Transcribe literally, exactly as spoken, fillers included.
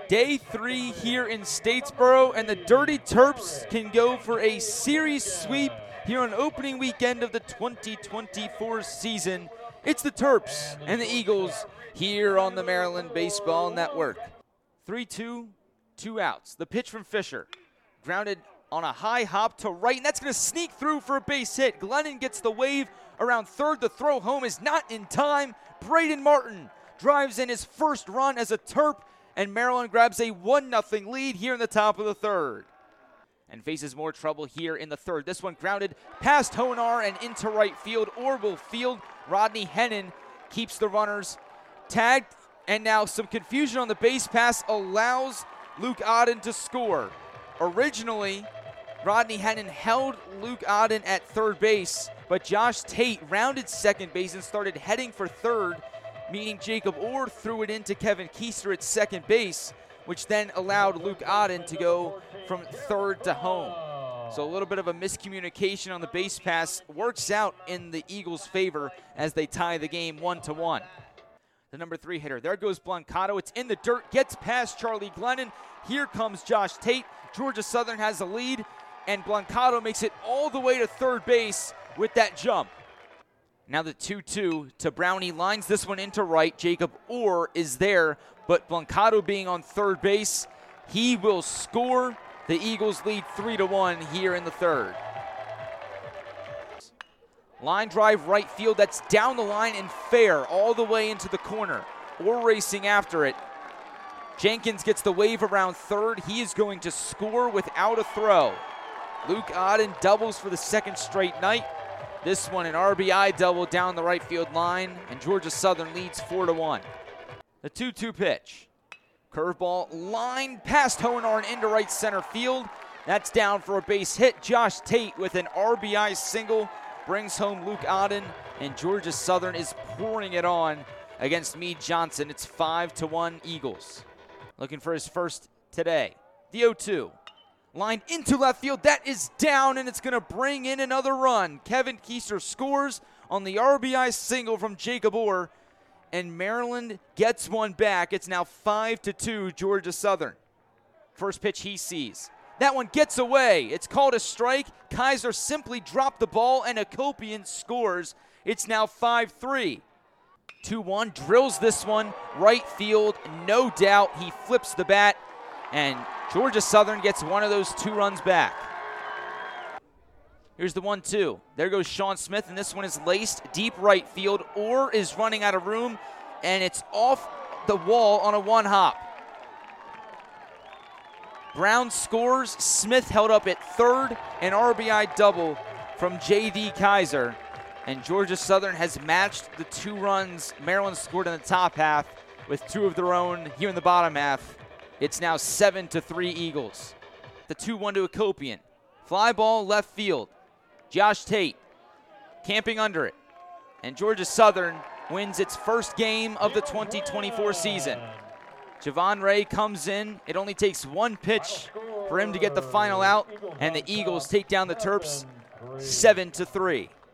Day three here in Statesboro, and the Dirty Terps can go for a series sweep here on opening weekend of the twenty twenty-four season. It's the Terps and the Eagles here on the Maryland Baseball Network. three two, two outs. The pitch from Fisher. Grounded on a high hop to right, and that's going to sneak through for a base hit. Glennon gets the wave around third. The throw home is not in time. Braden Martin drives in his first run as a Terp, and Maryland grabs a one nothing lead here in the top of the third. And faces more trouble here in the third. This one grounded past Honar and into right field. Orville Field. Rodney Hennon keeps the runners tagged, and now some confusion on the base pass allows Luke Odden to score. Originally, Rodney Hennon held Luke Odden at third base, but Josh Tate rounded second base and started heading for third, meaning Jacob Orr threw it into Kevin Keister at second base, which then allowed Luke Odden to go from third to home. So a little bit of a miscommunication on the base pass works out in the Eagles' favor as they tie the game one to one. The number three hitter, there goes Blancato. It's in the dirt, gets past Charlie Glennon. Here comes Josh Tate. Georgia Southern has the lead, and Blancato makes it all the way to third base with that jump. Now the two two to Brownie, lines this one into right. Jacob Orr is there, but Blancato being on third base, he will score. The Eagles lead three to one here in the third. Line drive right field, that's down the line and fair all the way into the corner. Orr racing after it. Jenkins gets the wave around third. He is going to score without a throw. Luke Odden doubles for the second straight night. This one an R B I double down the right field line, and Georgia Southern leads four to one. The two two pitch. Curveball line past Honar and into right center field. That's down for a base hit. Josh Tate with an R B I single brings home Luke Odden, and Georgia Southern is pouring it on against Meade Johnson. It's five to one Eagles. Looking for his first today. The oh two. Line into left field. That is down, and it's going to bring in another run. Kevin Keister scores on the R B I single from Jacob Orr, and Maryland gets one back. It's now five to two Georgia Southern. First pitch he sees. That one gets away. It's called a strike. Kaiser simply dropped the ball, and Akopian scores. It's now five three. two one, drills this one right field, no doubt. He flips the bat, and Georgia Southern gets one of those two runs back. Here's the one two. There goes Sean Smith, and this one is laced deep right field. Orr is running out of room, and it's off the wall on a one hop. Brown scores. Smith held up at third, an R B I double from J D Kaiser. And Georgia Southern has matched the two runs Maryland scored in the top half with two of their own here in the bottom half. It's now seven to three Eagles. The two one to Akopian. Fly ball left field. Josh Tate camping under it. And Georgia Southern wins its first game of the twenty twenty-four season. Javon Ray comes in. It only takes one pitch for him to get the final out, and the Eagles take down the Terps seven to three.